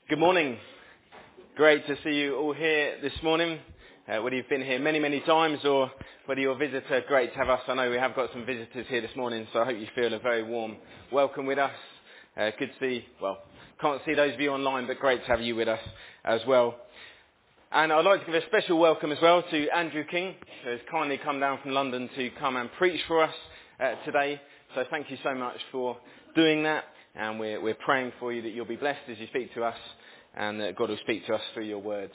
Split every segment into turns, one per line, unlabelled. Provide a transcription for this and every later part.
Good morning. Great to see you all here this morning. Whether you've been here many times or whether you're a visitor, great to have us. I know we have got some visitors here this morning, so I hope you feel a very warm welcome with us. Good to see, can't see those of you online, but great to have you with us as well. And I'd like to give a special welcome as well to Andrew King, who has kindly come down from London to come and preach for us today. So thank you so much for doing that. And we're praying for you that you'll be blessed as you speak to us and that God will speak to us through your word.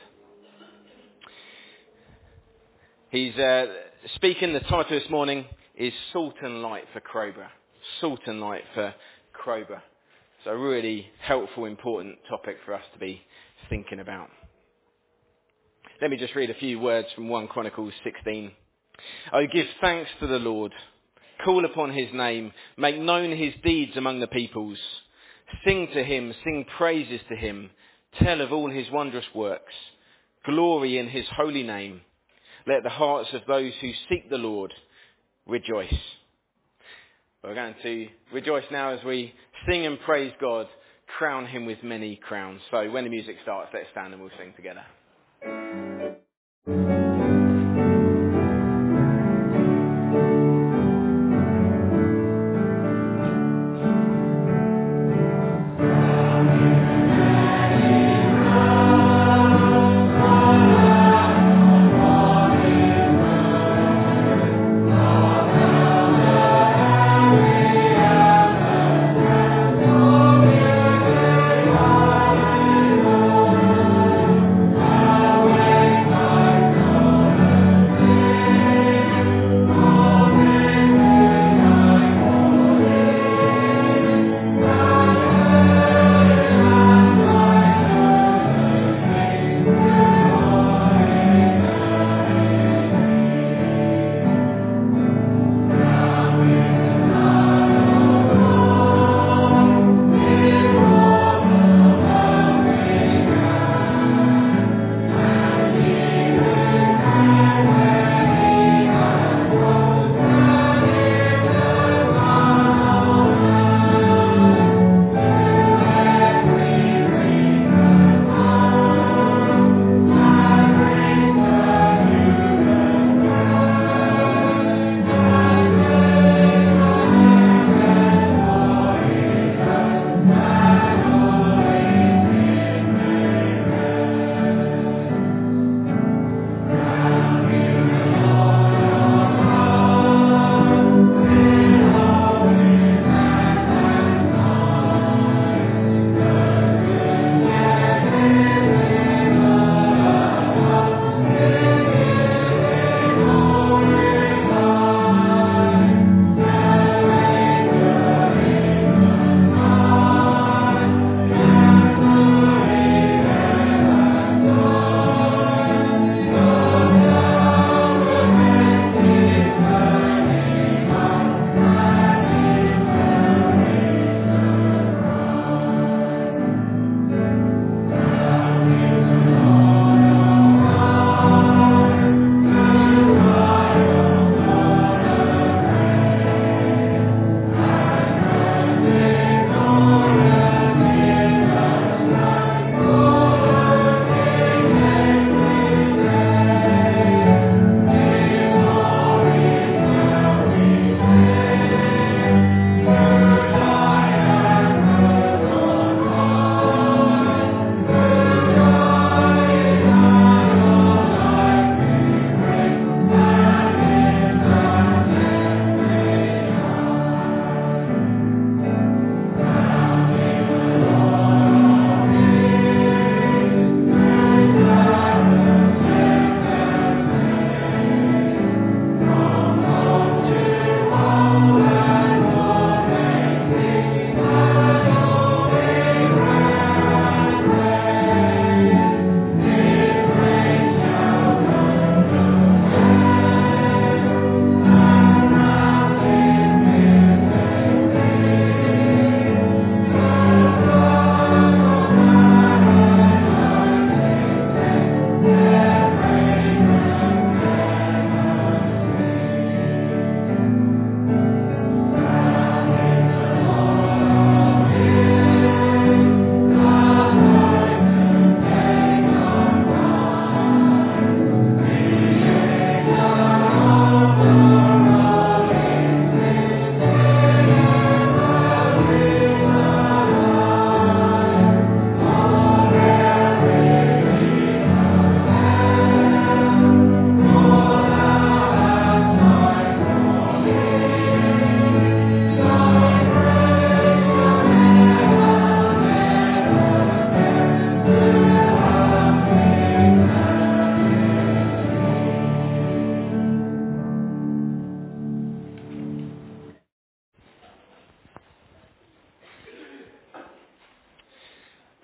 He's speaking, the title this morning is Salt and Light for Crowborough. Salt and Light for Crowborough. So a really helpful, important topic for us to be thinking about. Let me just read a few words from 1 Chronicles 16. Oh, give thanks to the Lord. Call upon his name. Make known his deeds among the peoples. Sing to him. Sing praises to him. Tell of all his wondrous works. Glory in his holy name. Let the hearts of those who seek the Lord rejoice. We're going to rejoice now as we sing and praise God. Crown him with many crowns. So when the music starts, let's stand and we'll sing together.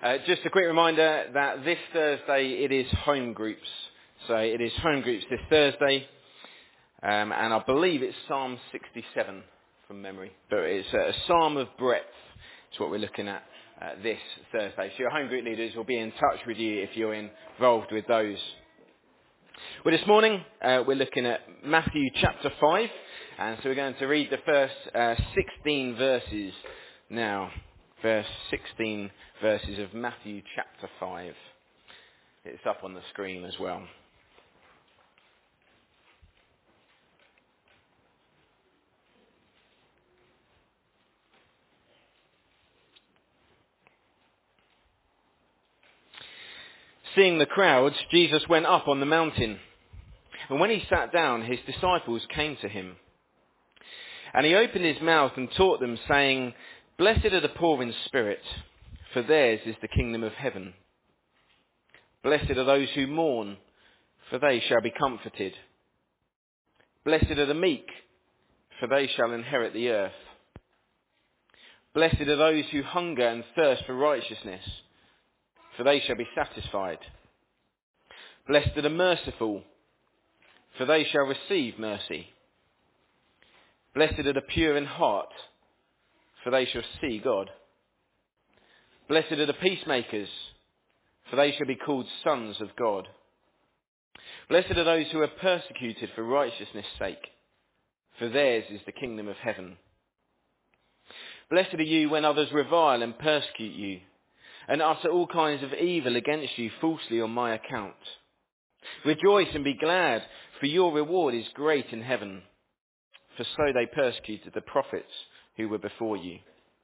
Just a quick reminder that this Thursday it is home groups. So it is home groups this Thursday, and I believe it's Psalm 67 from memory. But it's a Psalm of Breadth. It's what we're looking at this Thursday. So your home group leaders will be in touch with you if you're involved with those. Well, this morning we're looking at Matthew chapter 5, and so we're going to read the first 16 verses now. Verse 16 verses of Matthew chapter 5. It's up on the screen as well. Seeing the crowds, Jesus went up on the mountain. And when he sat down, his disciples came to him. And he opened his mouth and taught them, saying, "Blessed are the poor in spirit, for theirs is the kingdom of heaven. Blessed are those who mourn, for they shall be comforted. Blessed are the meek, for they shall inherit the earth. Blessed are those who hunger and thirst for righteousness, for they shall be satisfied. Blessed are the merciful, for they shall receive mercy. Blessed are the pure in heart, for they shall see God. Blessed are the peacemakers, for they shall be called sons of God. Blessed are those who are persecuted for righteousness' sake, for theirs is the kingdom of heaven. Blessed are you when others revile and persecute you, and utter all kinds of evil against you falsely on my account. Rejoice and be glad, for your reward is great in heaven, for so they persecuted the prophets who were before you.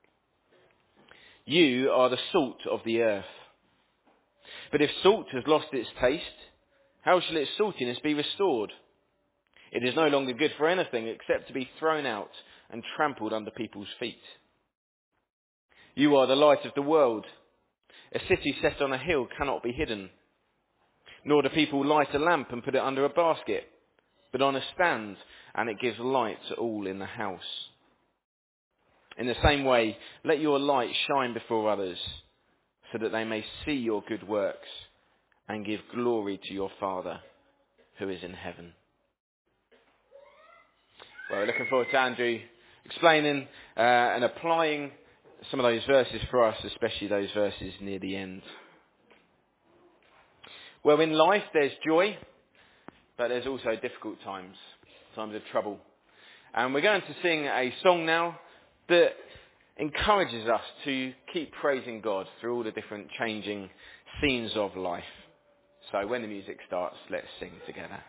You are the salt of the earth. But if salt has lost its taste, how shall its saltiness be restored? It is no longer good for anything except to be thrown out and trampled under people's feet. You are the light of the world. A city set on a hill cannot be hidden. Nor do people light a lamp and put it under a basket, but on a stand, and it gives light to all in the house. In the same way, let your light shine before others, so that they may see your good works and give glory to your Father who is in heaven." Well, we're looking forward to Andrew explaining and applying some of those verses for us, especially those verses near the end. Well, in life there's joy, but there's also difficult times, times of trouble. And we're going to sing a song now that encourages us to keep praising God through all the different changing scenes of life. So when the music starts, let's sing together.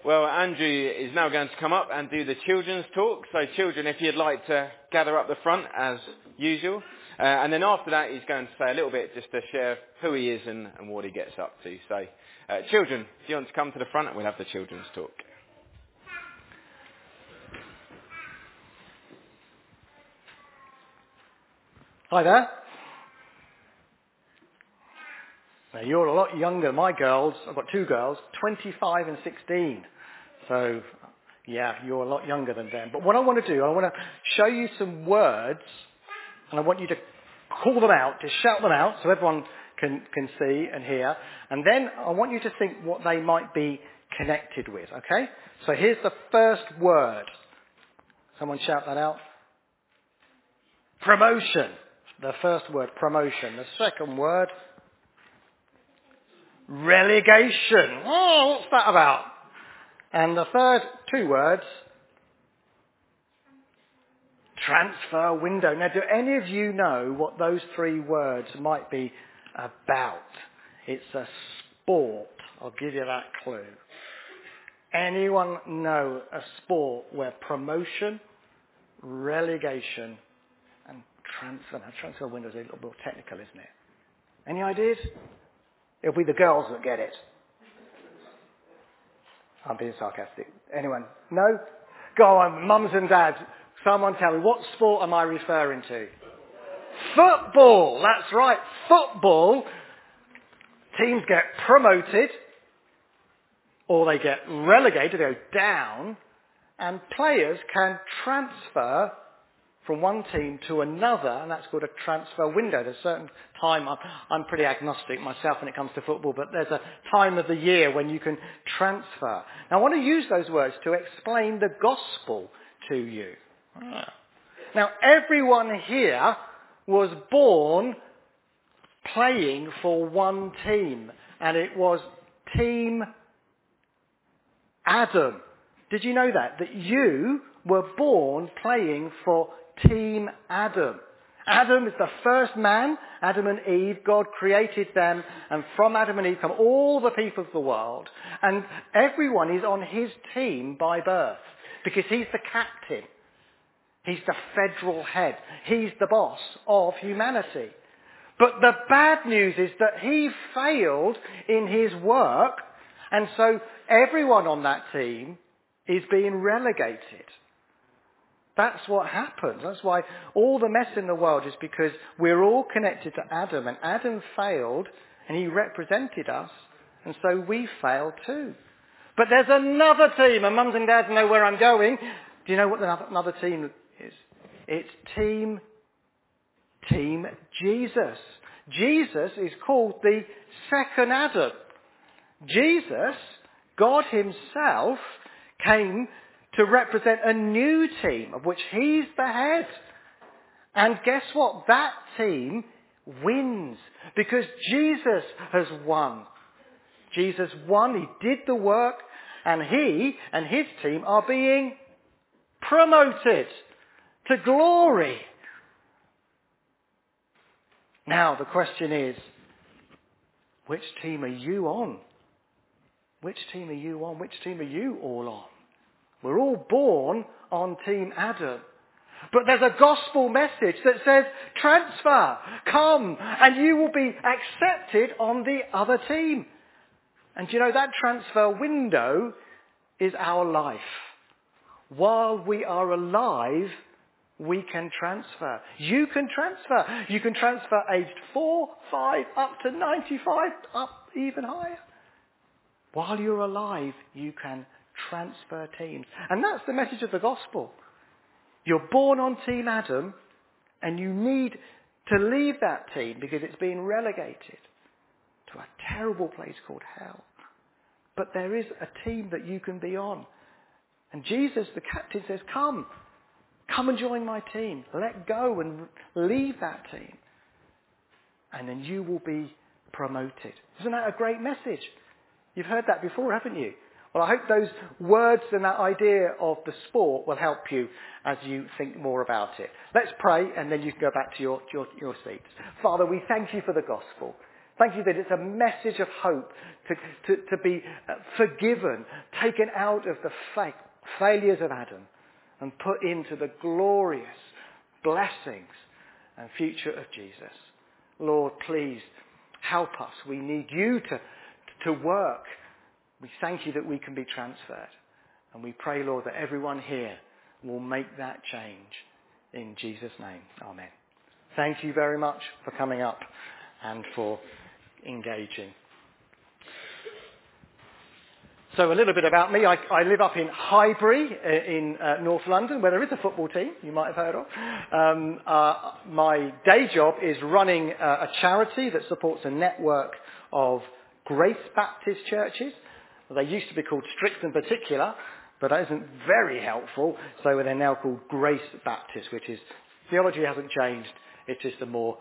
Well, Andrew is now going to come up and do the children's talk. So children, if you'd like to gather up the front as usual. And then after that, he's going to say a little bit just to share who he is and what he gets up to. So children, if you want to come to the front, we'll have the children's talk.
Hi there. Now you're a lot younger. My girls, I've got two girls, 25 and 16. So, yeah, you're a lot younger than them. But what I want to do, I want to show you some words, and I want you to call them out, to shout them out so everyone can see and hear. And then I want you to think what they might be connected with, okay? So here's the first word. Someone shout that out. Promotion. The first word, promotion. The second word, relegation. Oh, what's that about? And the third, two words, transfer window. Now, do any of you know what those three words might be about? It's a sport. I'll give you that clue. Anyone know a sport where promotion, relegation, and transfer? Now, transfer window is a little bit technical, isn't it? Any ideas? It'll be the girls that get it. I'm being sarcastic. Anyone? No? Go on, mums and dads. Someone tell me, what sport am I referring to? Football! That's right, football. Teams get promoted, or they get relegated, they go down, and players can transfer from one team to another, and that's called a transfer window. There's a certain time, I'm pretty agnostic myself when it comes to football, but there's a time of the year when you can transfer. Now I want to use those words to explain the gospel to you. Now everyone here was born playing for one team, and it was Team Adam. Did you know that? That you were born playing for Team Adam. Adam is the first man, Adam and Eve. God created them, and from Adam and Eve come all the people of the world. And everyone is on his team by birth, because he's the captain. He's the federal head. He's the boss of humanity. But the bad news is that he failed in his work, and so everyone on that team is being relegated. That's what happens. That's why all the mess in the world is because we're all connected to Adam, and Adam failed, and he represented us, and so we fail too. But there's another team, and mums and dads know where I'm going. Do you know what another team is? It's Team Jesus. Jesus is called the second Adam. Jesus, God himself, came to represent a new team of which he's the head. And guess what? That team wins because Jesus has won. Jesus won, he did the work, and he and his team are being promoted to glory. Now the question is, which team are you on? Which team are you on? Which team are you all on? We're all born on Team Adam. But there's a gospel message that says, transfer, come, and you will be accepted on the other team. And do you know that transfer window is our life. While we are alive, we can transfer. You can transfer. You can transfer aged 4, 5, up to 95, up even higher. While you're alive, you can transfer teams. And that's the message of the gospel. You're born on Team Adam, and you need to leave that team because it's being relegated to a terrible place called hell. But there is a team that you can be on. And Jesus, the captain, says, come and join my team. Let go and leave that team. And then you will be promoted. Isn't that a great message? You've heard that before, haven't you? Well, I hope those words and that idea of the sport will help you as you think more about it. Let's pray, and then you can go back to your seats. Father, we thank you for the gospel. Thank you that it's a message of hope to be forgiven, taken out of the failures of Adam and put into the glorious blessings and future of Jesus. Lord, please help us. We need you to work. We thank you that we can be transferred. And we pray, Lord, that everyone here will make that change. In Jesus' name, amen. Thank you very much for coming up and for engaging. So a little bit about me. I live up in Highbury in North London, where there is a football team you might have heard of. My day job is running a charity that supports a network of Grace Baptist churches. They used to be called Strixon Particular, but that isn't very helpful. So they're now called Grace Baptist, which is, theology hasn't changed. It's just a more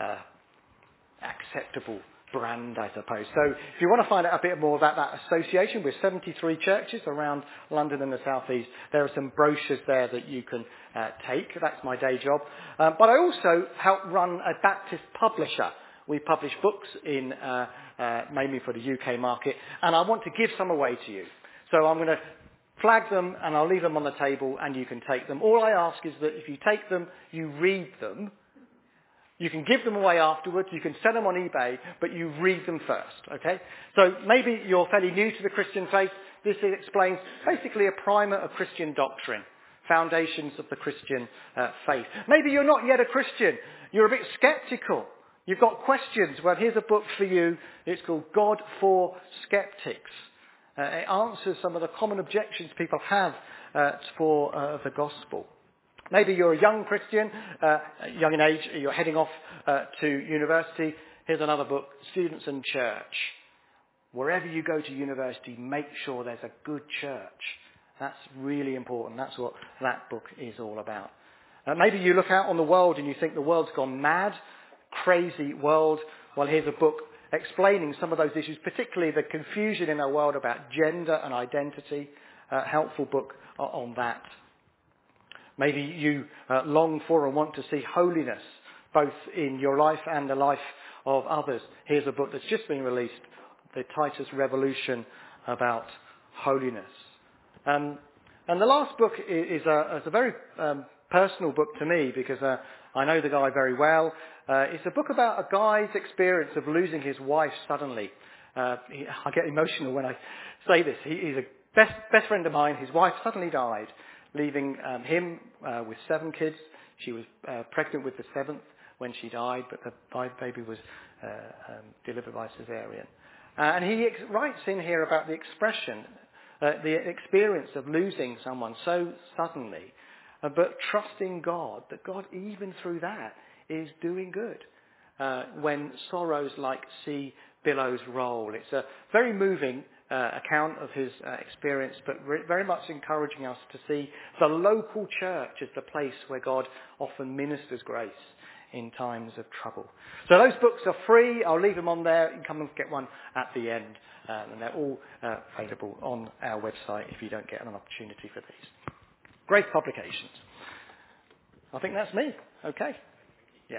acceptable brand, I suppose. So if you want to find out a bit more about that association with 73 churches around London and the South East, there are some brochures there that you can take. That's my day job. But I also help run a Baptist publisher. We publish books in mainly for the UK market, and I want to give some away to you. So I'm going to flag them and I'll leave them on the table and you can take them. All I ask is that if you take them, you read them. You can give them away afterwards, you can sell them on eBay, but you read them first, okay? So maybe you're fairly new to the Christian faith. This explains basically a primer of Christian doctrine, foundations of the Christian faith. Maybe you're not yet a Christian. You're a bit sceptical. You've got questions. Well, here's a book for you. It's called God for Skeptics. It answers some of the common objections people have for the gospel. Maybe you're a young Christian, young in age, you're heading off to university. Here's another book, Students and Church. Wherever you go to university, make sure there's a good church. That's really important. That's what that book is all about. Maybe you look out on the world and you think the world's gone mad, crazy world. Well, here's a book explaining some of those issues, particularly the confusion in our world about gender and identity. A helpful book on that. Maybe you long for and want to see holiness, both in your life and the life of others. Here's a book that's just been released, The Titus Revolution, about holiness. And the last book is a very personal book to me because I know the guy very well. It's a book about a guy's experience of losing his wife suddenly. I get emotional when I say this. He's a best friend of mine. His wife suddenly died, leaving him with 7 kids. She was pregnant with the 7th when she died, but the baby was delivered by cesarean. And he writes in here about the expression, the experience of losing someone so suddenly, but trusting God, that God even through that is doing good. When sorrows like sea billows roll. It's a very moving account of his experience, but very much encouraging us to see the local church as the place where God often ministers grace in times of trouble. So those books are free. I'll leave them on there. You can come and get one at the end. And they're all available on our website if you don't get an opportunity for these. Great publications. I think that's me. Okay. Yeah.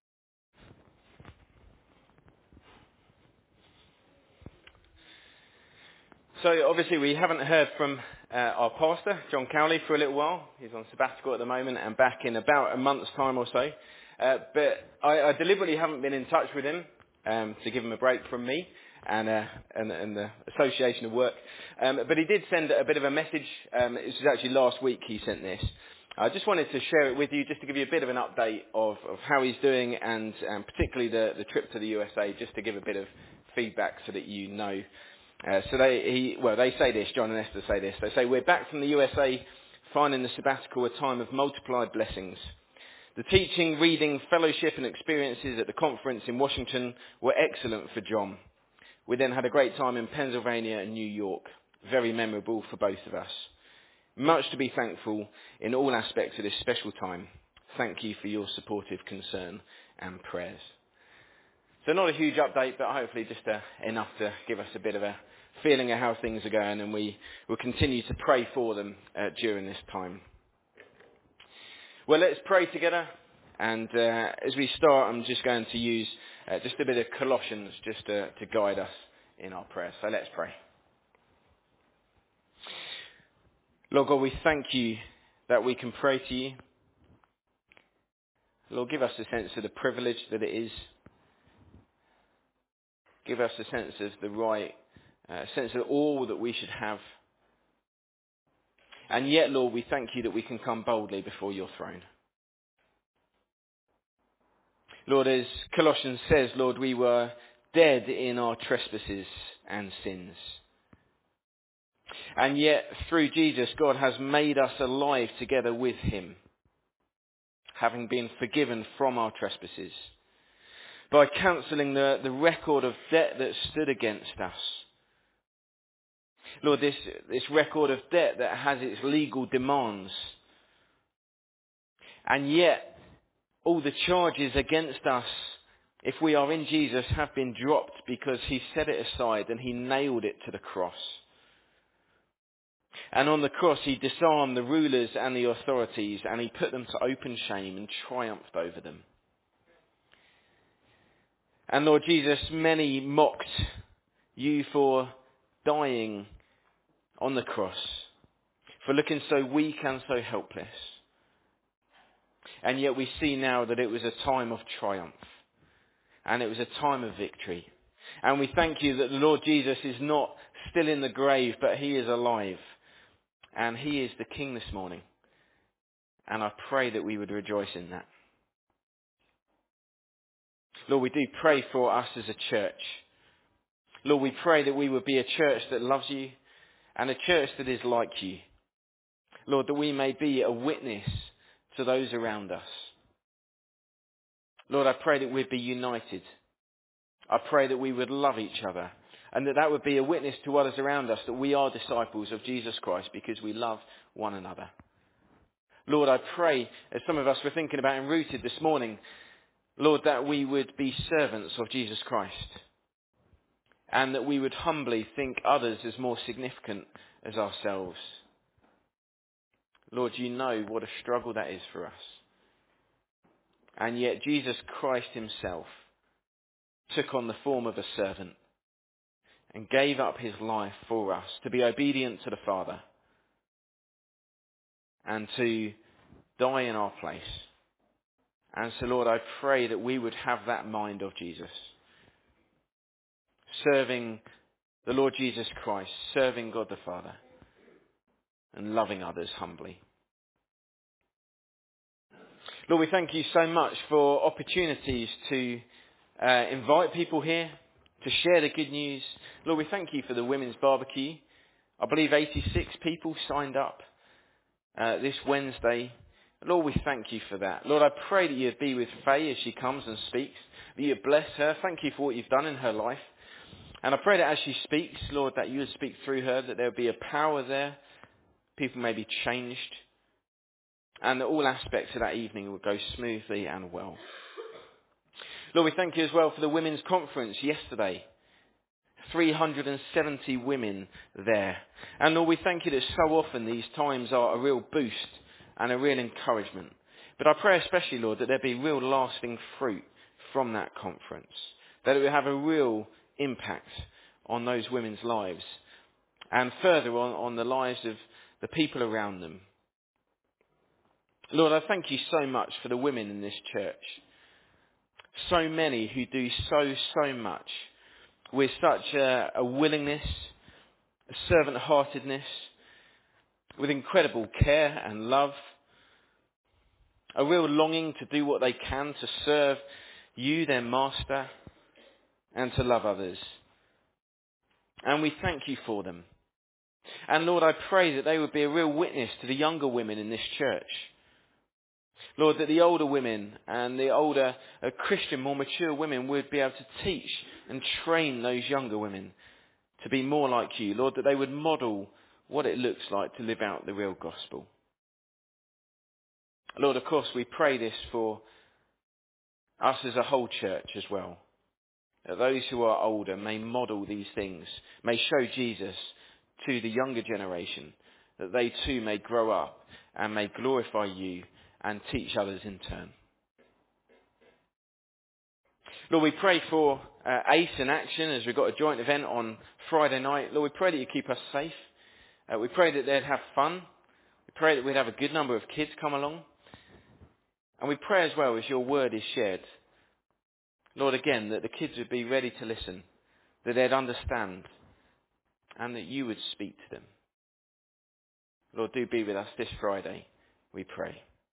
So obviously we haven't heard from our pastor, John Cowley, for a little while. He's on sabbatical at the moment and back in about a month's time or so. But I deliberately haven't been in touch with him to give him a break from me and the association of work. But he did send a bit of a message. This was actually last week he sent this. I just wanted to share it with you just to give you a bit of an update of how he's doing and particularly the trip to the USA, just to give a bit of feedback so that you know. So they say this, John and Esther say this. They say, we're back from the USA, finding the sabbatical a time of multiplied blessings. The teaching, reading, fellowship and experiences at the conference in Washington were excellent for John. We then had a great time in Pennsylvania and New York. Very memorable for both of us. Much to be thankful in all aspects of this special time. Thank you for your supportive concern and prayers. So not a huge update, but hopefully just enough to give us a bit of a feeling of how things are going, and we will continue to pray for them during this time. Well, let's pray together And as we start, I'm just going to use just a bit of Colossians just to guide us in our prayer. So let's pray. Lord God, we thank you that we can pray to you. Lord, give us a sense of the privilege that it is. Give us a sense of the right, sense of all that we should have. And yet, Lord, we thank you that we can come boldly before your throne. Lord, as Colossians says, Lord, we were dead in our trespasses and sins. And yet, through Jesus, God has made us alive together with him, having been forgiven from our trespasses, by cancelling the record of debt that stood against us. Lord, this record of debt that has its legal demands. And yet, all the charges against us, if we are in Jesus, have been dropped because he set it aside and he nailed it to the cross. And on the cross, he disarmed the rulers and the authorities, and he put them to open shame and triumphed over them. And Lord Jesus, many mocked you for dying on the cross, for looking so weak and so helpless. And yet we see now that it was a time of triumph, and it was a time of victory. And we thank you that the Lord Jesus is not still in the grave, but he is alive. And he is the King this morning. And I pray that we would rejoice in that. Lord, we do pray for us as a church. Lord, we pray that we would be a church that loves you and a church that is like you. Lord, that we may be a witness to those around us. Lord, I pray that we'd be united. I pray that we would love each other and that would be a witness to others around us that we are disciples of Jesus Christ because we love one another. Lord, I pray, as some of us were thinking about and rooted this morning, Lord, that we would be servants of Jesus Christ and that we would humbly think others as more significant as ourselves. Lord, you know what a struggle that is for us. And yet Jesus Christ himself took on the form of a servant and gave up his life for us to be obedient to the Father and to die in our place. And so, Lord, I pray that we would have that mind of Jesus, serving the Lord Jesus Christ, serving God the Father, and loving others humbly. Lord, we thank you so much for opportunities to invite people here, to share the good news. Lord, we thank you for the women's barbecue. I believe 86 people signed up this Wednesday. Lord, we thank you for that. Lord, I pray that you'd be with Faye as she comes and speaks, that you'd bless her. Thank you for what you've done in her life. And I pray that as she speaks, Lord, that you would speak through her, that there would be a power there, people may be changed, and that all aspects of that evening would go smoothly and well. Lord, we thank you as well for the women's conference yesterday. 370 women there. And Lord, we thank you that so often these times are a real boost and a real encouragement. But I pray especially, Lord, that there be real lasting fruit from that conference. That it will have a real impact on those women's lives. And further on the lives of the people around them. Lord, I thank you so much for the women in this church. So many who do so much with such a willingness, a servant-heartedness, with incredible care and love, a real longing to do what they can to serve you, their master, and to love others. And we thank you for them. And Lord, I pray that they would be a real witness to the younger women in this church. Lord, that the older women and the older Christian, more mature women would be able to teach and train those younger women to be more like you. Lord, that they would model what it looks like to live out the real gospel. Lord, of course, we pray this for us as a whole church as well. That those who are older may model these things, may show Jesus to the younger generation, that they too may grow up and may glorify you and teach others in turn. Lord, we pray for ACE in action as we've got a joint event on Friday night. Lord, we pray that you keep us safe. We pray that they'd have fun. We pray that we'd have a good number of kids come along. And we pray as well as your word is shared, Lord, again, that the kids would be ready to listen, that they'd understand, and that you would speak to them. Lord, do be with us this Friday, we pray.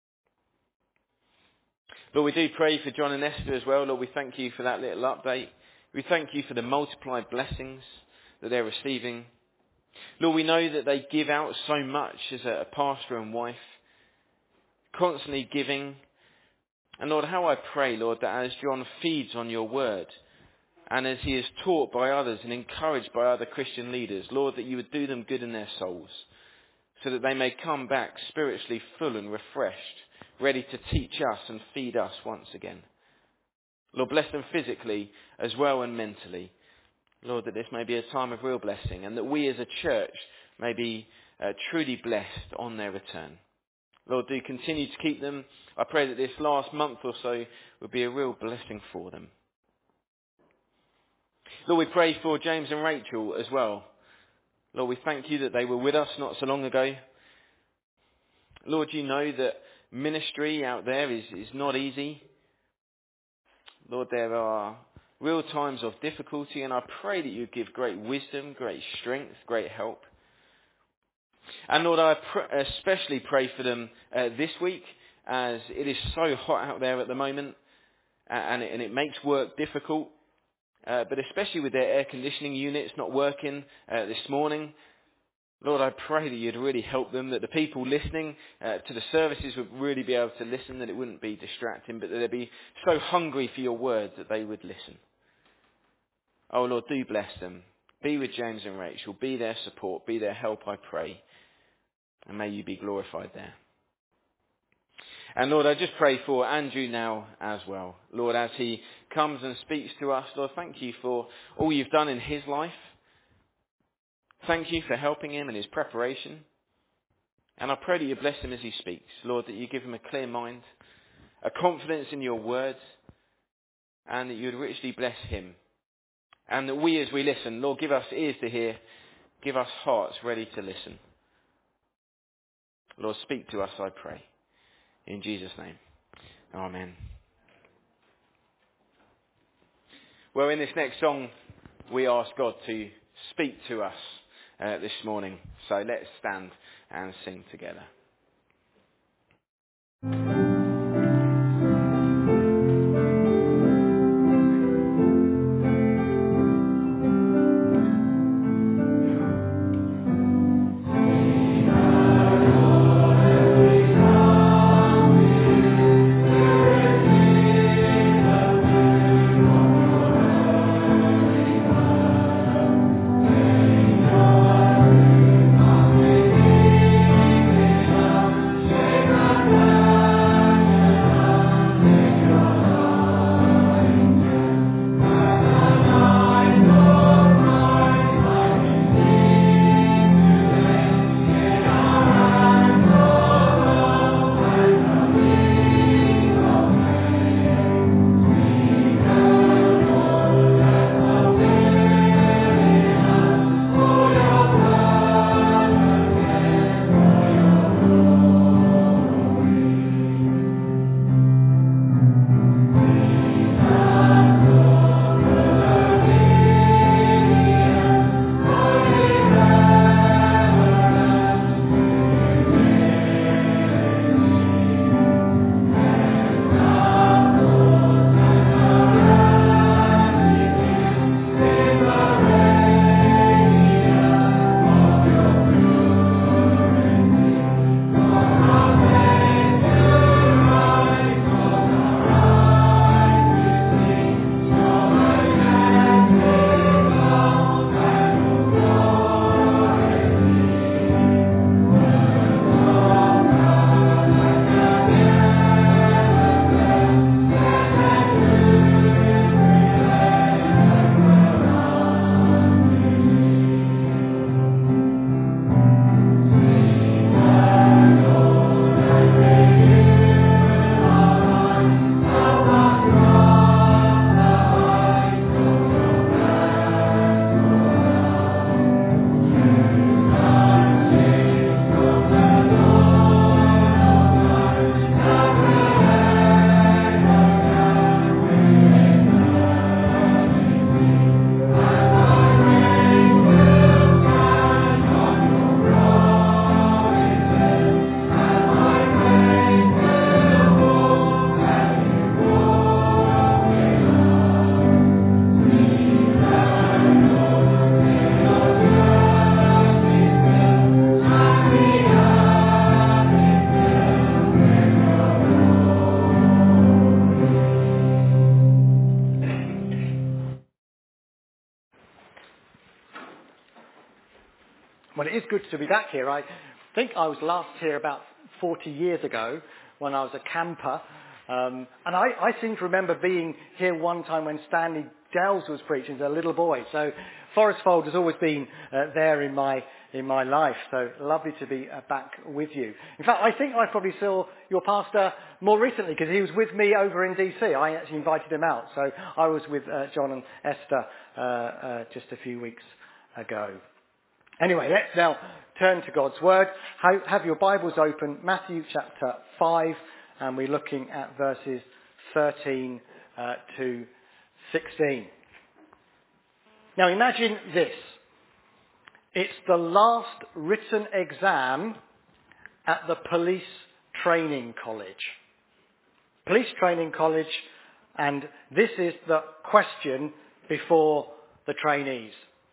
Lord, we do pray for John and Esther as well. Lord, we thank you for that little update. We thank you for the multiplied blessings that they're receiving. Lord, we know that they give out so much as a pastor and wife, constantly giving. And Lord, how I pray, Lord, that as John feeds on your word, and as he is taught by others and encouraged by other Christian leaders, Lord, that you would do them good in their souls, so that they may come back spiritually full and refreshed, ready to teach us and feed us once again. Lord, bless them physically as well and mentally. Lord, that this may be a time of real blessing, and that we as a church may be truly blessed on their return. Lord, do continue to keep them. I pray that this last month or so will be a real blessing for them. Lord, we pray for James and Rachel as well. Lord, we thank you that they were with us not so long ago. Lord, you know that ministry out there is not easy. Lord, there are real times of difficulty, and I pray that you give great wisdom, great strength, great help. And Lord, I especially pray for them this week, as it is so hot out there at the moment, and it makes work difficult. But especially with their air conditioning units not working this morning, Lord, I pray that you'd really help them, that the people listening to the services would really be able to listen, that it wouldn't be distracting, but that they'd be so hungry for your word that they would listen. Oh Lord, do bless them. Be with James and Rachel. Be their support. Be their help, I pray. And may you be glorified there. And Lord, I just pray for Andrew now as well. Lord, as he comes and speaks to us, Lord, thank you for all you've done in his life. Thank you for helping him in his preparation. And I pray that you bless him as he speaks. Lord, that you give him a clear mind, a confidence in your words, and that you would richly bless him. And that we, as we listen, Lord, give us ears to hear, give us hearts ready to listen. Lord, speak to us, I pray. In Jesus' name. Amen. Well, in this next song, we ask God to speak to us this morning. So let's stand and sing together.
Well, it is good to be back here. I think I was last here about 40 years ago when I was a camper. And I seem to remember being here one time when Stanley Dells was preaching as a little boy. So Forest Fold has always been there in my life. So lovely to be back with you. In fact, I think I probably saw your pastor more recently because he was with me over in DC. I actually invited him out. So I was with John and Esther just a few weeks ago. Anyway, let's now turn to God's Word. Have your Bibles open, Matthew chapter 5, and we're looking at verses 13 to 16. Now imagine this. It's the last written exam at the police training college. Police training college, and this is the question before the trainees.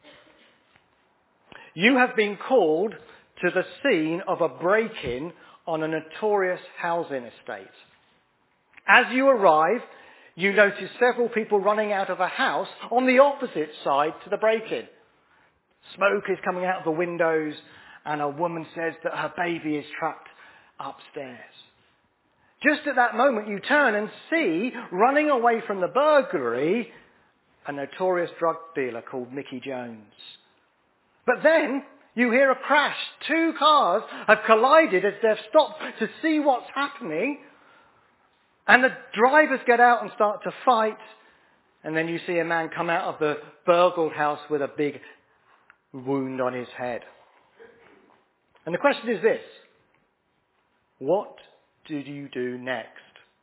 You have been called to the scene of a break-in on a notorious housing estate. As you arrive, you notice several people running out of a house on the opposite side to the break-in. Smoke is coming out of the windows, and a woman says that her baby is trapped upstairs. Just at that moment, you turn and see, running away from the burglary, a notorious drug dealer called Mickey Jones. But then you hear a crash. 2 cars have collided as they've stopped to see what's happening. And the drivers get out and start to fight. And then you see a man come out of the burgled house with a big wound on his head. And the question is this. What did you do next?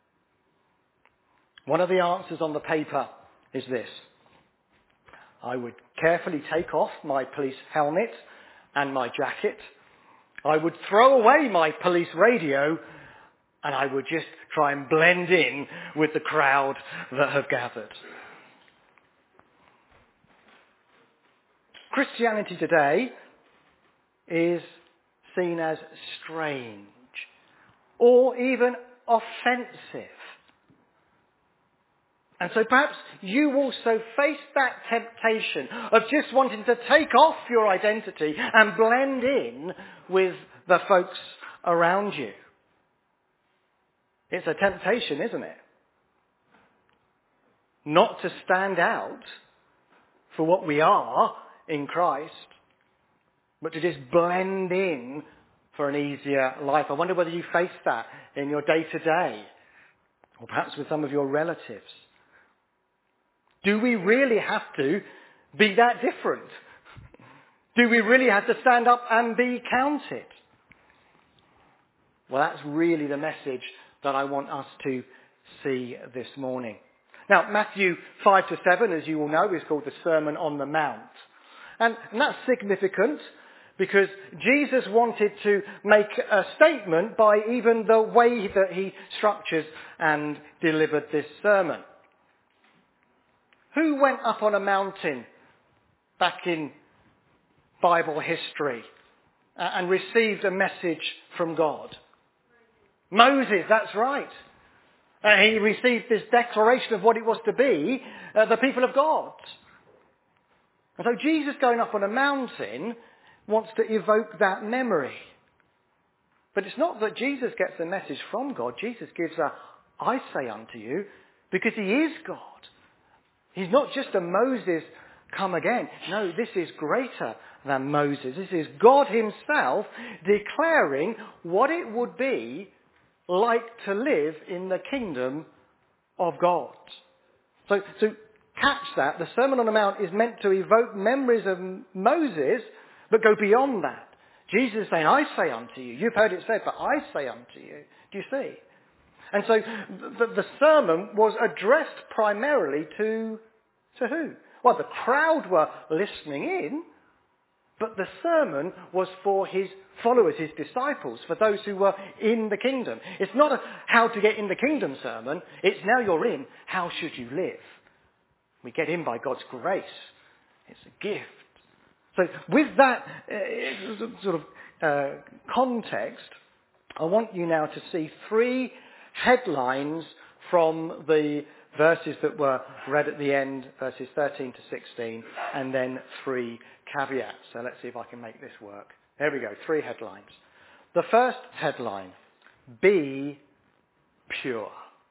One of the answers on the paper is this. I would carefully take off my police helmet and my jacket. I would throw away my police radio, and I would just try and blend in with the crowd that have gathered. Christianity today is seen as strange or even offensive. And so perhaps you also face that temptation of just wanting to take off your identity and blend in with the folks around you. It's a temptation, isn't it? Not to stand out for what we are in Christ, but to just blend in for an easier life. I wonder whether you face that in your day-to-day, or perhaps with some of your relatives. Do we really have to be that different? Do we really have to stand up and be counted? Well, that's really the message that I want us to see this morning. Now, Matthew 5 to 7, as you all know, is called the Sermon on the Mount. And that's significant because Jesus wanted to make a statement by even the way that he structures and delivered this sermon. Who went up on a mountain back in Bible history and received a message from God? Moses, that's right. He received this declaration of what it was to be the people of God. And so Jesus going up on a mountain wants to evoke that memory. But it's not that Jesus gets a message from God. Jesus gives a, I say unto you, because he is God. He's not just a Moses come again. No, this is greater than Moses. This is God himself declaring what it would be like to live in the kingdom of God. So catch that. The Sermon on the Mount is meant to evoke memories of Moses, but go beyond that. Jesus is saying, I say unto you. You've heard it said, but I say unto you. Do you see? And so the sermon was addressed primarily to who? Well, the crowd were listening in, but the sermon was for his followers, his disciples, for those who were in the kingdom. It's not a how to get in the kingdom sermon. It's now you're in, how should you live? We get in by God's grace. It's a gift. So with that context, I want you now to see 3 headlines from the verses that were read at the end, verses 13 to 16, and then 3 caveats. So let's see if I can make this work. There we go, 3 headlines. The first headline, be pure.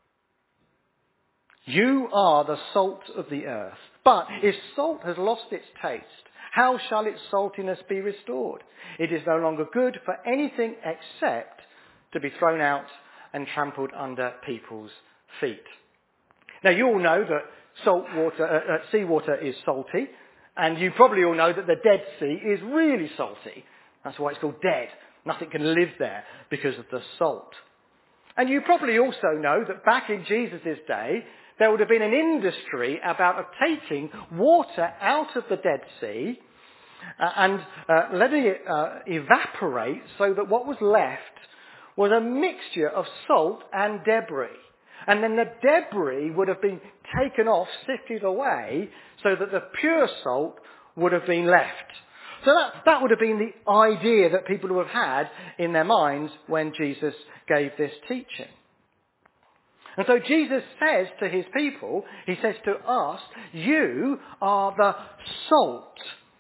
You are the salt of the earth. But if salt has lost its taste, how shall its saltiness be restored? It is no longer good for anything except to be thrown out and trampled under people's feet. Now you all know that seawater is salty, and you probably all know that the Dead Sea is really salty. That's why it's called dead. Nothing can live there because of the salt. And you probably also know that back in Jesus' day, there would have been an industry about taking water out of the Dead Sea and letting it evaporate so that what was left was a mixture of salt and debris. And then the debris would have been taken off, sifted away, so that the pure salt would have been left. So that would have been the idea that people would have had in their minds when Jesus gave this teaching. And so Jesus says to his people, he says to us, you are the salt.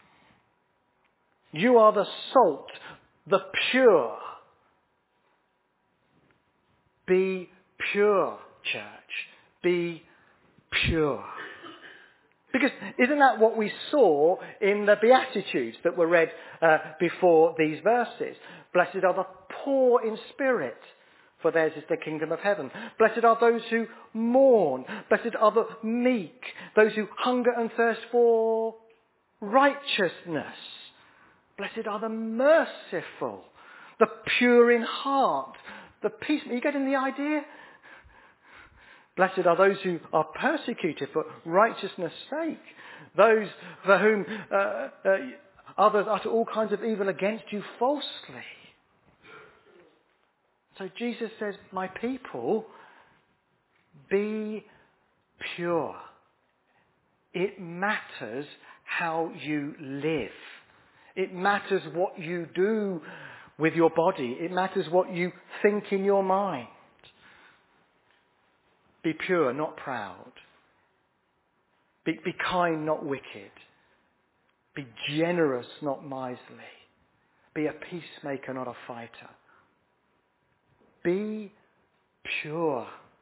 You are the salt, the pure. Be pure, church. Be pure. Because isn't that what we saw in the Beatitudes that were read before these verses? Blessed are the poor in spirit, for theirs is the kingdom of heaven. Blessed are those who mourn. Blessed are the meek, those who hunger and thirst for righteousness. Blessed are the merciful, the pure in heart, the peaceful. Are you getting the idea? Blessed are those who are persecuted for righteousness' sake, those for whom others utter all kinds of evil against you falsely. So Jesus says, my people, be pure. It matters how you live. It matters what you do with your body. It matters what you think in your mind. Be pure, not proud. Be kind, not wicked. Be generous, not miserly. Be a peacemaker, not a fighter. Be pure,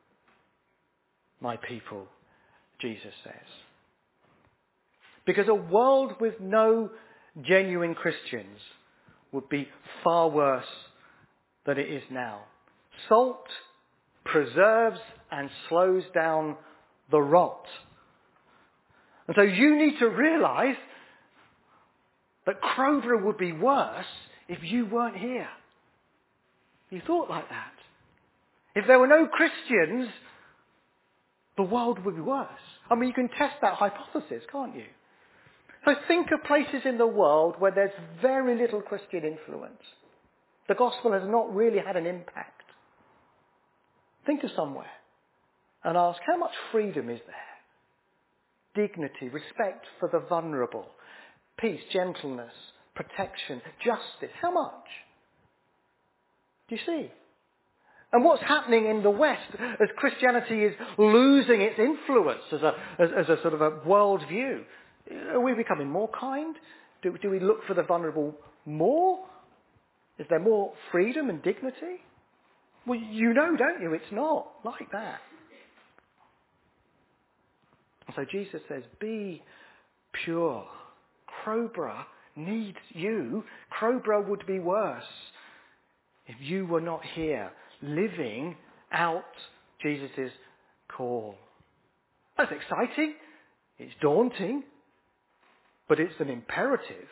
my people, Jesus says. Because a world with no genuine Christians would be far worse than it is now. Salt preserves and slows down the rot. And so you need to realise that Crowborough would be worse if you weren't here. You thought like that. If there were no Christians, the world would be worse. I mean, you can test that hypothesis, can't you? So think of places in the world where there's very little Christian influence. The gospel has not really had an impact. Think of somewhere and ask, how much freedom is there? Dignity, respect for the vulnerable, peace, gentleness, protection, justice. How much? Do you see? And what's happening in the West as Christianity is losing its influence as a sort of a world view? Are we becoming more kind? Do we look for the vulnerable more? Is there more freedom and dignity? Well, you know, don't you? It's not like that. So Jesus says, be pure. Crowborough needs you. Crowborough would be worse if you were not here living out Jesus' call. That's exciting. It's daunting. But it's an imperative.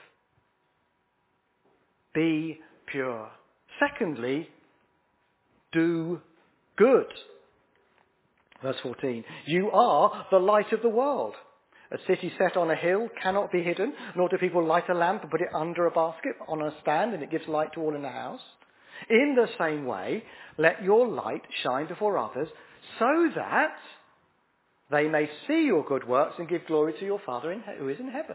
Be pure. Secondly, do good. Verse 14. You are the light of the world. A city set on a hill cannot be hidden, nor do people light a lamp and put it under a basket on a stand and it gives light to all in the house. In the same way, let your light shine before others so that they may see your good works and give glory to your Father who is in heaven.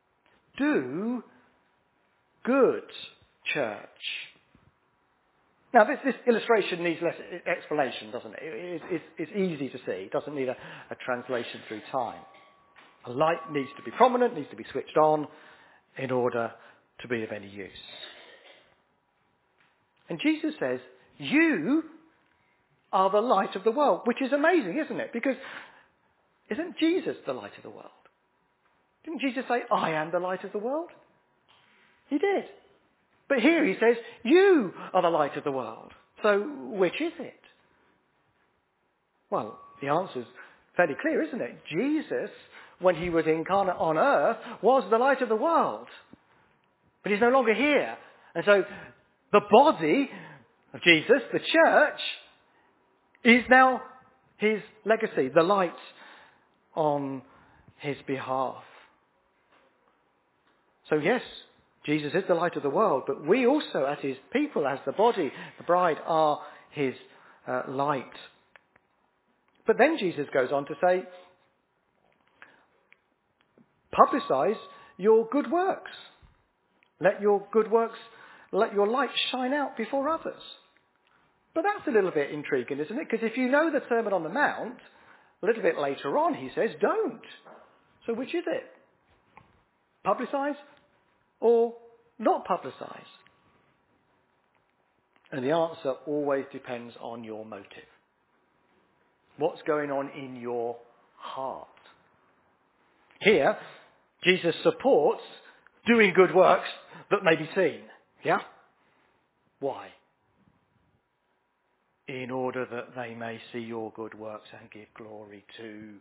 Do good, church. Now, this illustration needs less explanation, doesn't it? It's easy to see. It doesn't need a translation through time. A light needs to be prominent, needs to be switched on in order to be of any use. And Jesus says, you are the light of the world, which is amazing, isn't it? Because isn't Jesus the light of the world? Didn't Jesus say, I am the light of the world? He did. But here he says, you are the light of the world. So which is it? Well, the answer's fairly clear, isn't it? Jesus, when he was incarnate on earth, was the light of the world. But he's no longer here. And so the body of Jesus, the church, is now his legacy, the light on his behalf. So yes, Jesus is the light of the world, but we also, as his people, as the body, the bride, are his light. But then Jesus goes on to say, publicize your good works. Let your good works, let your light shine out before others. But that's a little bit intriguing, isn't it? Because if you know the Sermon on the Mount, a little bit later on he says, don't. So which is it? Publicize or not publicize? And the answer always depends on your motive. What's going on in your heart? Here, Jesus supports doing good works that may be seen. Yeah? Why? In order that they may see your good works and give glory to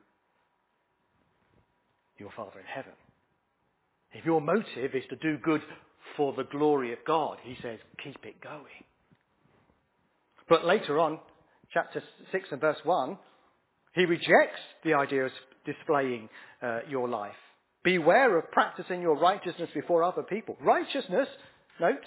your Father in heaven. If your motive is to do good for the glory of God, he says, keep it going. But later on, chapter 6 and verse 1, he rejects the idea of displaying your life. Beware of practicing your righteousness before other people. Righteousness, note,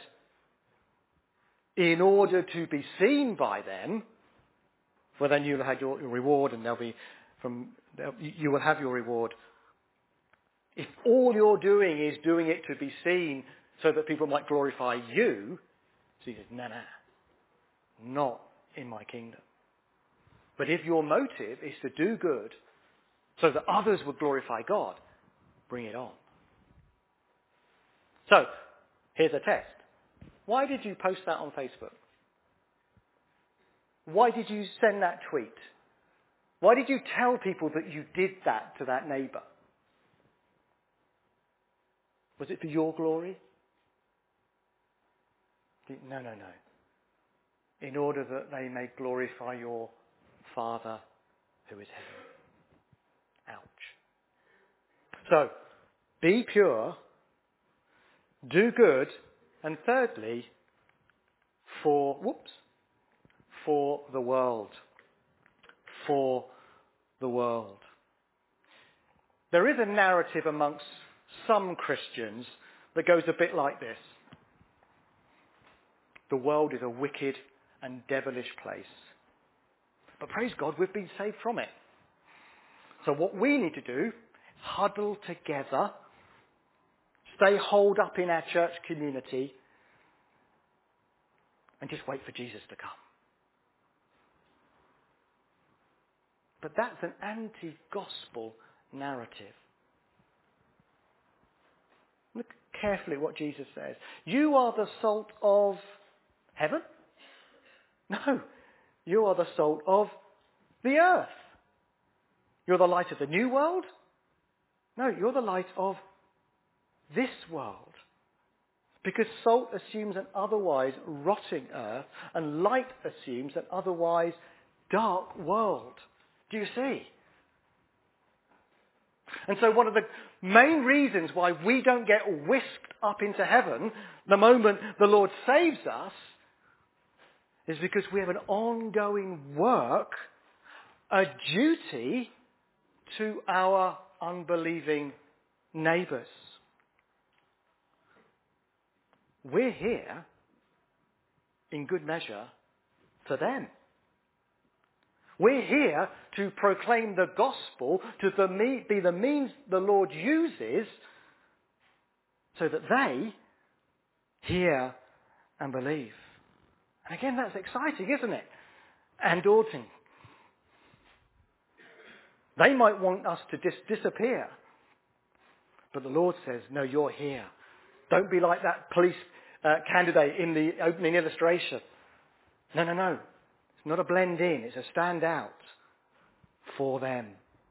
in order to be seen by them, for then you'll have your reward and you will have your reward. If all you're doing is doing it to be seen so that people might glorify you, so he says, no, not in my kingdom. But if your motive is to do good so that others would glorify God, bring it on. So, here's a test. Why did you post that on Facebook? Why did you send that tweet? Why did you tell people that you did that to that neighbour? Was it for your glory? No. In order that they may glorify your Father who is heaven. Ouch. So, be pure, do good, and thirdly, for the world. For the world. There is a narrative amongst some Christians that goes a bit like this. The world is a wicked and devilish place. But praise God, we've been saved from it. So what we need to do, huddle together, stay holed up in our church community, and just wait for Jesus to come. But that's an anti-gospel narrative. Look carefully at what Jesus says. You are the salt of heaven? No. You are the salt of the earth. You're the light of the new world? No, you're the light of this world. Because salt assumes an otherwise rotting earth, and light assumes an otherwise dark world. Do you see? And so one of the main reasons why we don't get whisked up into heaven the moment the Lord saves us is because we have an ongoing work, a duty to our unbelieving neighbours. We're here, in good measure, for them. We're here to proclaim the gospel, to be the means the Lord uses so that they hear and believe. And again, that's exciting, isn't it? And daunting. They might want us to disappear. But the Lord says, no, you're here. Don't be like that police candidate in the opening illustration. No. It's not a blend in. It's a stand out for them.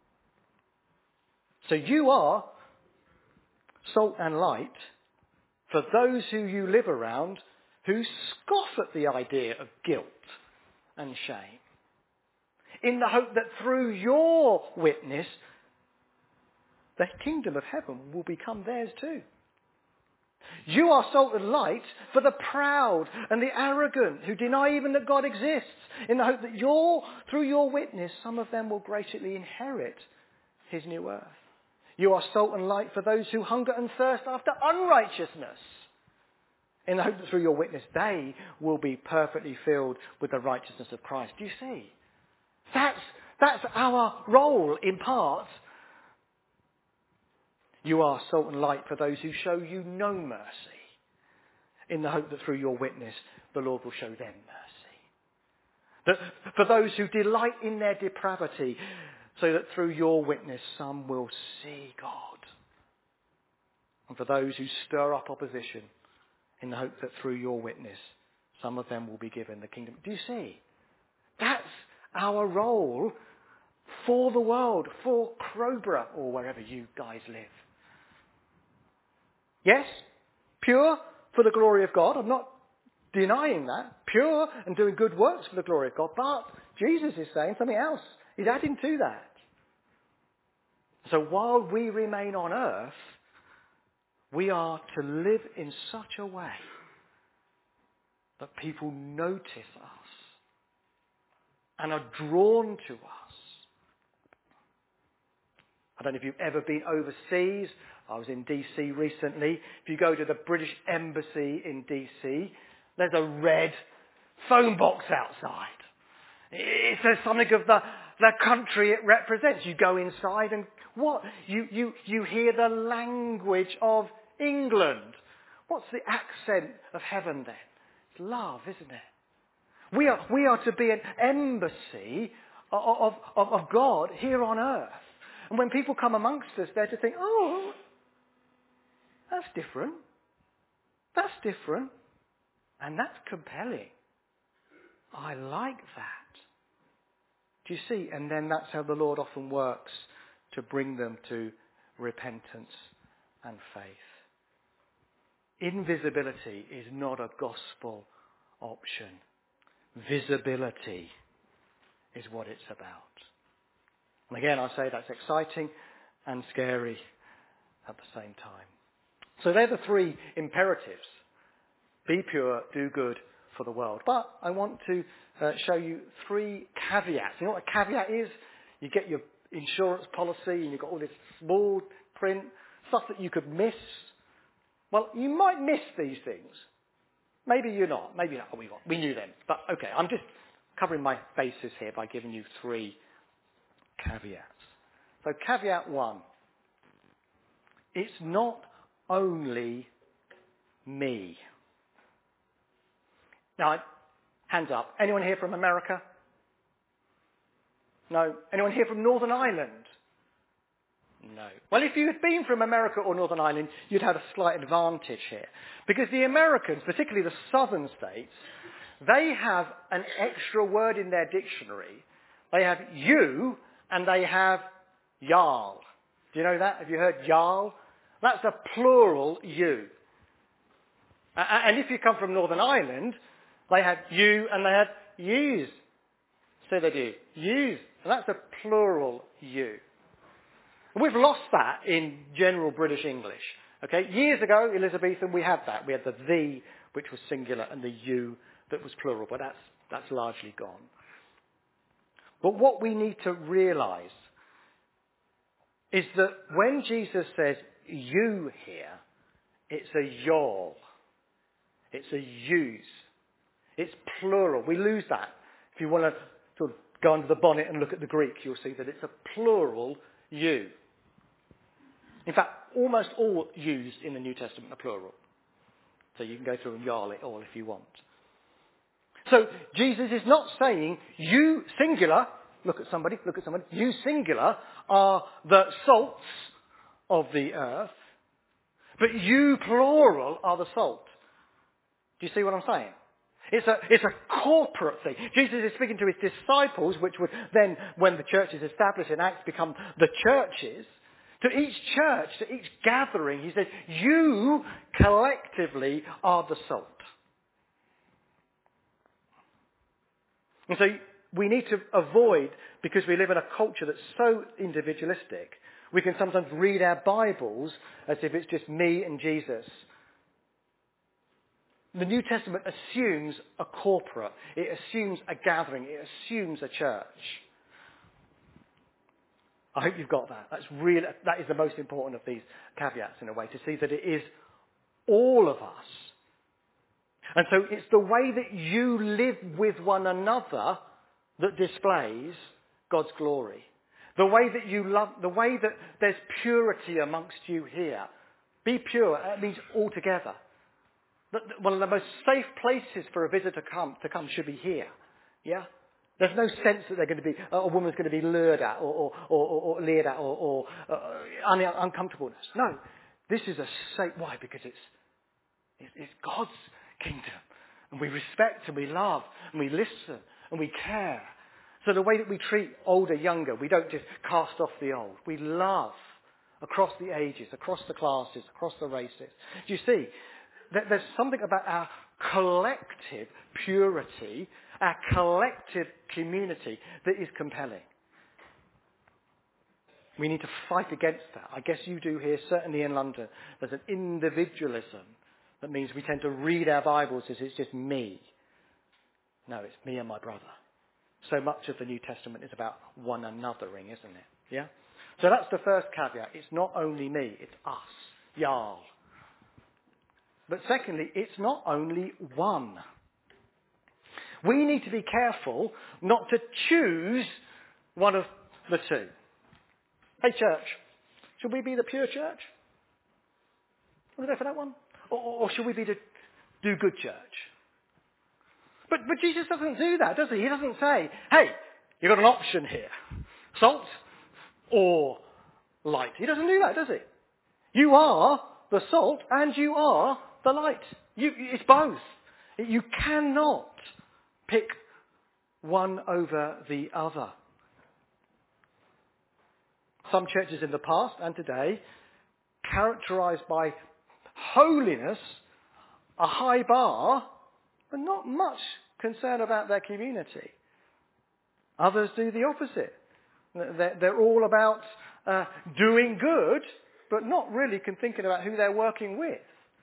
So you are salt and light for those who you live around who scoff at the idea of guilt and shame, in the hope that through your witness, the kingdom of heaven will become theirs too. You are salt and light for the proud and the arrogant who deny even that God exists, in the hope that through your witness, some of them will graciously inherit his new earth. You are salt and light for those who hunger and thirst after unrighteousness, in the hope that through your witness they will be perfectly filled with the righteousness of Christ. Do you see? That's our role in part. You are salt and light for those who show you no mercy, in the hope that through your witness the Lord will show them mercy. That for those who delight in their depravity, so that through your witness some will see God. And for those who stir up opposition, in the hope that through your witness some of them will be given the kingdom. Do you see? That's our role for the world, for Crowborough, or wherever you guys live. Yes, pure for the glory of God. I'm not denying that. Pure and doing good works for the glory of God. But Jesus is saying something else. He's adding to that. So while we remain on earth, we are to live in such a way that people notice us and are drawn to us. I don't know if you've ever been overseas. I was in DC recently. If you go to the British Embassy in DC, there's a red phone box outside. It says something of the country it represents. You go inside and what? You hear the language of England. What's the accent of heaven then? It's love, isn't it? We are to be an embassy of God here on earth. And when people come amongst us, they're to think, oh, that's different. That's different. And that's compelling. I like that. Do you see? And then that's how the Lord often works to bring them to repentance and faith. Invisibility is not a gospel option. Visibility is what it's about. And again, I say that's exciting and scary at the same time. So they're the three imperatives. Be pure, do good for the world. But I want to show you three caveats. You know what a caveat is? You get your insurance policy and you've got all this small print, stuff that you could miss. Well, you might miss these things. Maybe you're not. Maybe not. We knew them. But okay, I'm just covering my bases here by giving you three caveats. So caveat one. It's not only me. Now, hands up. Anyone here from America? No. Anyone here from Northern Ireland? No. Well, if you had been from America or Northern Ireland, you'd have a slight advantage here. Because the Americans, particularly the southern states, they have an extra word in their dictionary. They have you and they have y'all. Do you know that? Have you heard y'all? That's a plural you. And if you come from Northern Ireland, they had you and they had yous. So they do. Yous. And that's a plural you. We've lost that in general British English. Okay? Years ago, Elizabethan, we had that. We had the thee, which was singular, and the you, that was plural. But that's largely gone. But what we need to realise is that when Jesus says you here, it's a y'all. It's a yous. It's plural. We lose that. If you want to sort of go under the bonnet and look at the Greek, you'll see that it's a plural you. In fact, almost all yous in the New Testament are plural. So you can go through and y'all it all if you want. So Jesus is not saying you singular, look at somebody, you singular are the salts of the earth, but you plural are the salt. Do you see what I'm saying? It's a corporate thing. Jesus is speaking to his disciples, which would then, when the church is established in Acts, become the churches. To each church, to each gathering, he says, you collectively are the salt. And so we need to avoid, because we live in a culture that's so individualistic, we can sometimes read our Bibles as if it's just me and Jesus. The New Testament assumes a corporate. It assumes a gathering. It assumes a church. I hope you've got that. That is the most important of these caveats in a way, to see that it is all of us. And so it's the way that you live with one another that displays God's glory. The way that you love, the way that there's purity amongst you here. Be pure, that means all together. One of the most safe places for a visitor to come should be here. Yeah? There's no sense that they're going to be, a woman's going to be lured at or leered at or uncomfortableness. No. This is a safe, why? Because it's God's kingdom. And we respect and we love and we listen and we care. So the way that we treat older, younger, we don't just cast off the old. We love across the ages, across the classes, across the races. Do you see? There's something about our collective purity, our collective community that is compelling. We need to fight against that. I guess you do here, certainly in London. There's an individualism that means we tend to read our Bibles as it's just me. No, it's me and my brother. So much of the New Testament is about one anothering, isn't it? Yeah? So that's the first caveat. It's not only me, it's us. Y'all. But secondly, it's not only one. We need to be careful not to choose one of the two. Hey church, should we be the pure church? Want to go for that one? Or should we be the do good church? But Jesus doesn't do that, does he? He doesn't say, hey, you've got an option here. Salt or light. He doesn't do that, does he? You are the salt and you are the light. It's both. You cannot pick one over the other. Some churches in the past and today, characterized by holiness, a high bar, but not much concern about their community. Others do the opposite. They're all about doing good, but not really thinking about who they're working with.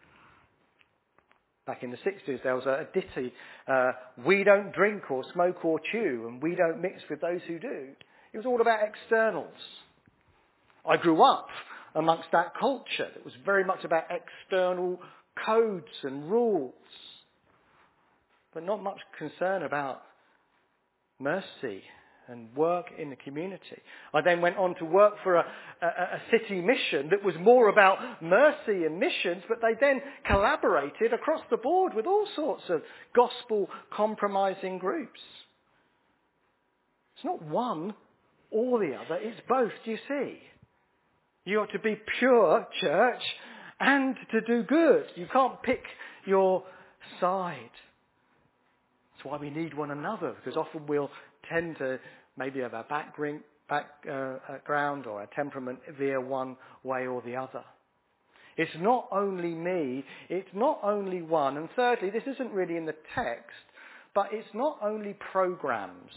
Back in the 60s, there was a ditty, we don't drink or smoke or chew, and we don't mix with those who do. It was all about externals. I grew up amongst that culture that was very much about external codes and rules, but not much concern about mercy and work in the community. I then went on to work for a city mission that was more about mercy and missions, but they then collaborated across the board with all sorts of gospel compromising groups. It's not one or the other, it's both, do you see? You ought to be pure, church, and to do good. You can't pick your side. That's why we need one another, because often we'll tend to maybe have a background or a temperament veer one way or the other. It's not only me, it's not only one. And thirdly, this isn't really in the text, but it's not only programs.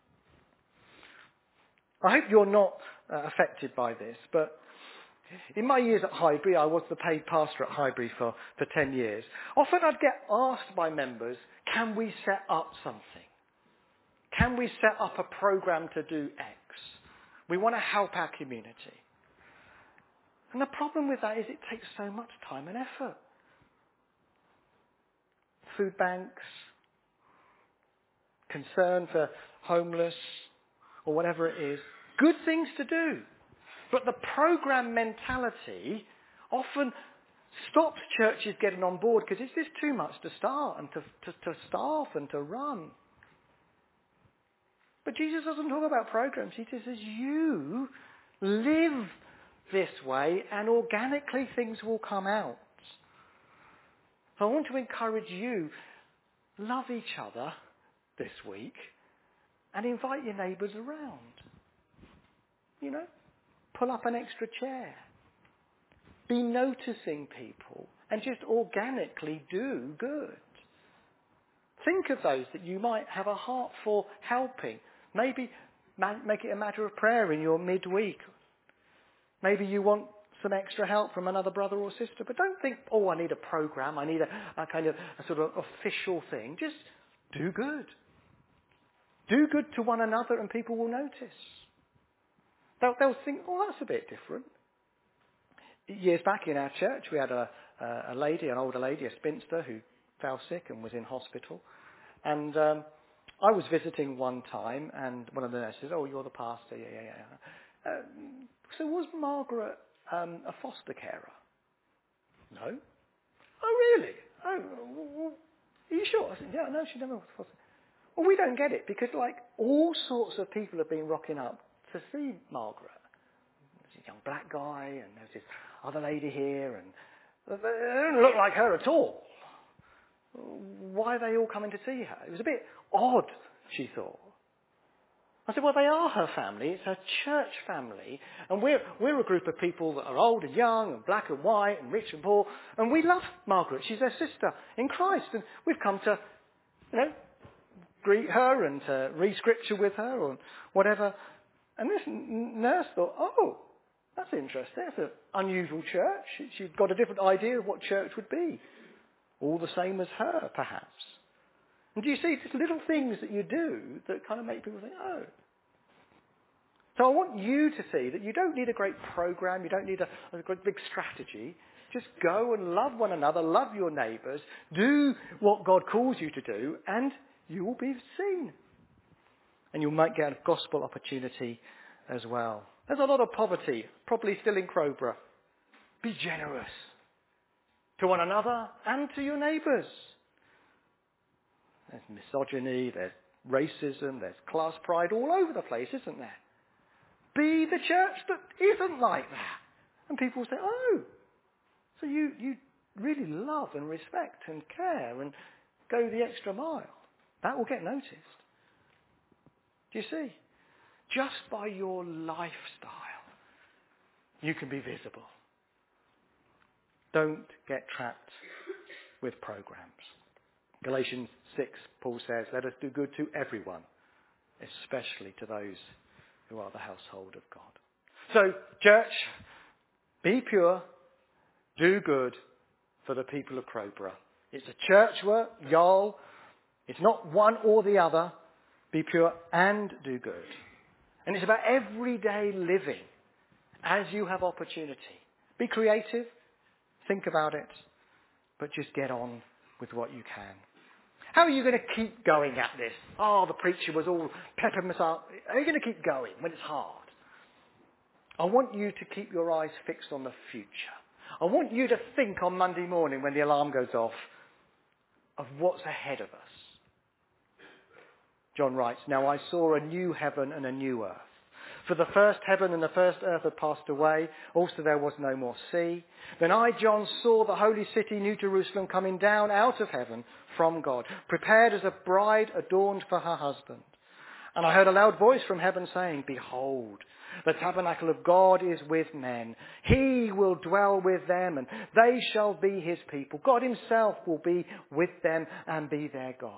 I hope you're not affected by this, but in my years at Highbury, I was the paid pastor at Highbury for 10 years. Often I'd get asked by members, can we set up something? Can we set up a program to do X? We want to help our community. And the problem with that is it takes so much time and effort. Food banks, concern for homeless, or whatever it is. Good things to do. But the program mentality often stopped churches getting on board because it's just too much to start and to staff and to run. But Jesus doesn't talk about programs. He just says, you live this way and organically things will come out. So I want to encourage you, love each other this week and invite your neighbours around. You know, pull up an extra chair. Be noticing people and just organically do good. Think of those that you might have a heart for helping. Maybe make it a matter of prayer in your midweek. Maybe you want some extra help from another brother or sister. But don't think, oh, I need a program. I need a kind of a sort of official thing. Just do good. Do good to one another and people will notice. They'll think, oh, that's a bit different. Years back in our church, we had a lady, an older lady, a spinster, who fell sick and was in hospital. And I was visiting one time, and one of the nurses said, oh, you're the pastor, yeah. So was Margaret a foster carer? No. Oh, really? Oh, are you sure? I said, yeah, no, she never was a foster. Well, we don't get it, because like all sorts of people have been rocking up to see Margaret. There's a young black guy, and there's this other lady here, and they don't look like her at all. Why are they all coming to see her? It was a bit odd, she thought. I said, well, they are her family. It's her church family. And we're a group of people that are old and young and black and white and rich and poor. And we love Margaret. She's her sister in Christ. And we've come to, greet her and to read scripture with her or whatever. And this nurse thought, oh, that's interesting. That's an unusual church. She'd got a different idea of what church would be. All the same as her, perhaps. And do you see, just little things that you do that kind of make people think, oh. So I want you to see that you don't need a great program, you don't need a great big strategy. Just go and love one another, love your neighbours, do what God calls you to do, and you will be seen. And you might get a gospel opportunity as well. There's a lot of poverty, probably still in Crowborough. Be generous to one another and to your neighbours. There's misogyny, there's racism, there's class pride all over the place, isn't there? Be the church that isn't like that. And people say, oh, so you really love and respect and care and go the extra mile. That will get noticed. Do you see? Just by your lifestyle, you can be visible. Don't get trapped with programs. Galatians 6, Paul says, let us do good to everyone, especially to those who are the household of God. So, church, be pure, do good for the people of Crowborough. It's a church work, y'all. It's not one or the other. Be pure and do good. And it's about everyday living as you have opportunity. Be creative. Think about it. But just get on with what you can. How are you going to keep going at this? Oh, the preacher was all pepping us up. How are you going to keep going when it's hard? I want you to keep your eyes fixed on the future. I want you to think on Monday morning when the alarm goes off of what's ahead of us. John writes, now I saw a new heaven and a new earth. For the first heaven and the first earth had passed away. Also there was no more sea. Then I, John, saw the holy city, New Jerusalem, coming down out of heaven from God, prepared as a bride adorned for her husband. And I heard a loud voice from heaven saying, behold, the tabernacle of God is with men. He will dwell with them, and they shall be his people. God himself will be with them and be their God.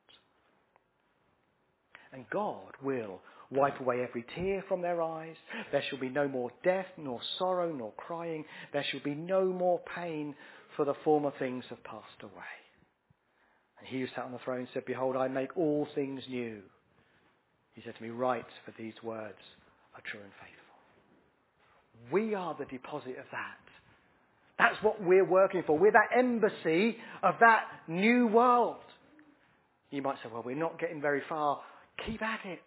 And God will wipe away every tear from their eyes. There shall be no more death, nor sorrow, nor crying. There shall be no more pain, for the former things have passed away. And he who sat on the throne said, behold, I make all things new. He said to me, write, for these words are true and faithful. We are the deposit of that. That's what we're working for. We're that embassy of that new world. You might say, well, we're not getting very far. Keep at it.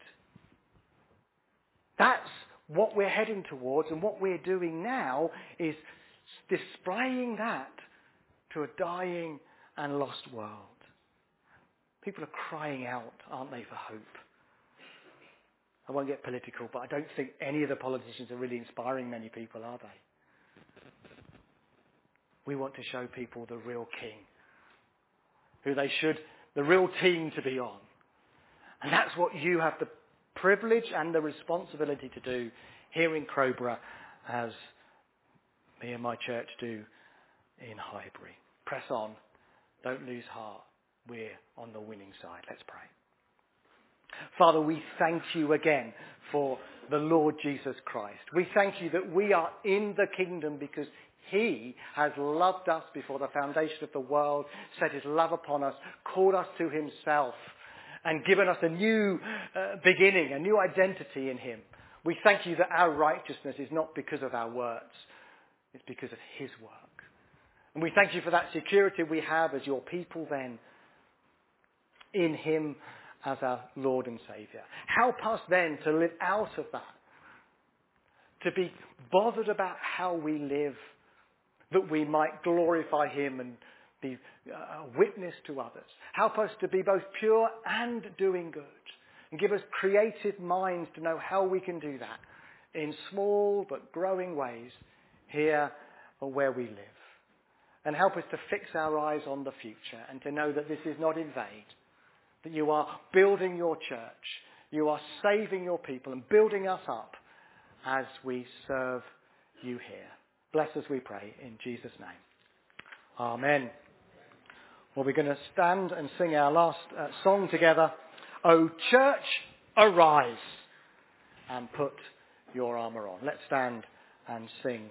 That's what we're heading towards, and what we're doing now is displaying that to a dying and lost world. People are crying out, aren't they, for hope? I won't get political, but I don't think any of the politicians are really inspiring many people, are they? We want to show people the real king, who they should, the real team to be on. And that's what you have the privilege and the responsibility to do here in Crowborough, as me and my church do in Highbury. Press on. Don't lose heart. We're on the winning side. Let's pray. Father, we thank you again for the Lord Jesus Christ. We thank you that we are in the kingdom because he has loved us before the foundation of the world, set his love upon us, called us to himself, and given us a new beginning, a new identity in him. We thank you that our righteousness is not because of our words. It's because of his work. And we thank you for that security we have as your people then in him as our Lord and Saviour. Help us then to live out of that, to be bothered about how we live, that we might glorify him and be a witness to others. Help us to be both pure and doing good, and give us creative minds to know how we can do that in small but growing ways here or where we live. And help us to fix our eyes on the future and to know that this is not in vain, that you are building your church, you are saving your people and building us up as we serve you here. Bless us, we pray, in Jesus' name. Amen. Well, we're going to stand and sing our last song together. O church, arise and put your armour on. Let's stand and sing.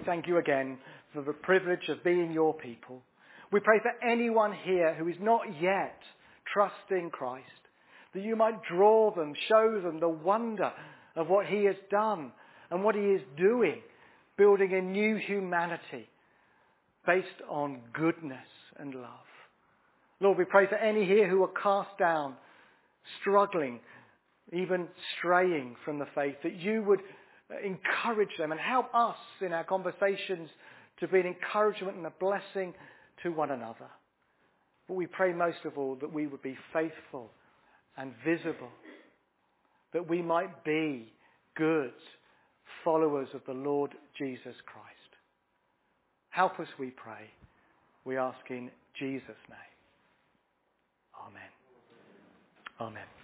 thank you again for the privilege of being your people. We pray for anyone here who is not yet trusting Christ, that you might draw them, show them the wonder of what he has done and what he is doing, building a new humanity based on goodness and love. Lord, we pray for any here who are cast down, struggling, even straying from the faith, that you would encourage them and help us in our conversations to be an encouragement and a blessing to one another. But we pray most of all that we would be faithful and visible, that we might be good followers of the Lord Jesus Christ. Help us, we pray. We ask in Jesus' name. Amen. Amen.